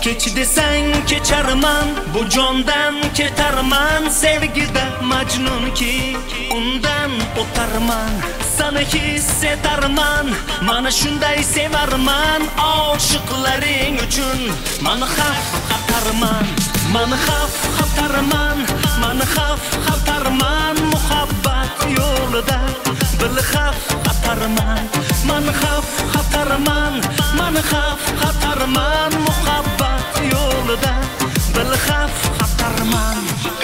Kech desang kecharman, bu jondan ketarman. Sevgida majnunki, undan o'tarman. Sana hissetarman, mana shunday sevarman. Oshiqlaring uchun mani xavf xatarman. Mani xavf xatarman, mani xavf xatarman. Muhabbat yo'lida bil xavf xatarman. Mani xavf xatarman, mani xavf xatarman. Muhabbat yo'lida bil xavf xatarman.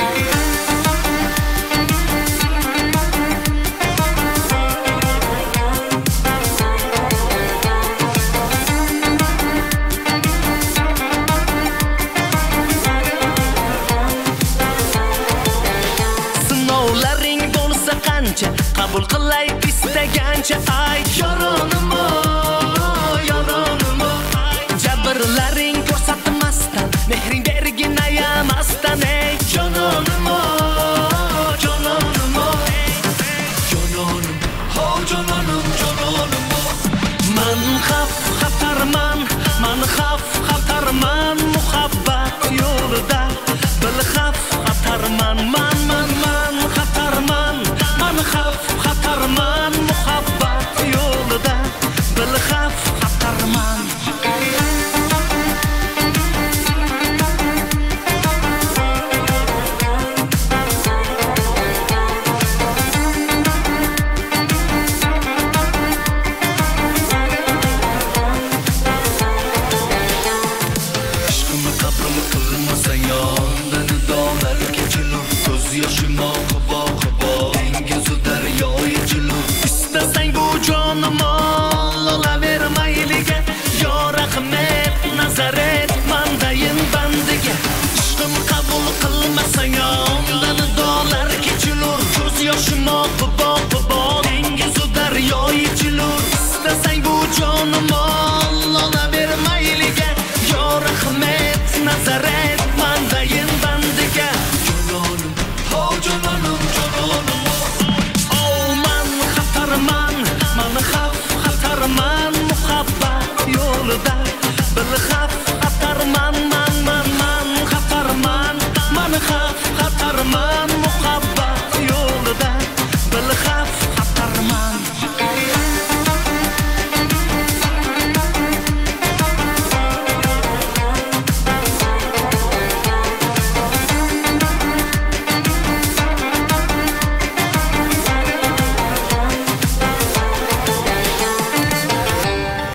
Qabul qilay istagancha ay yoronimo, yoronimo. Jabrlaring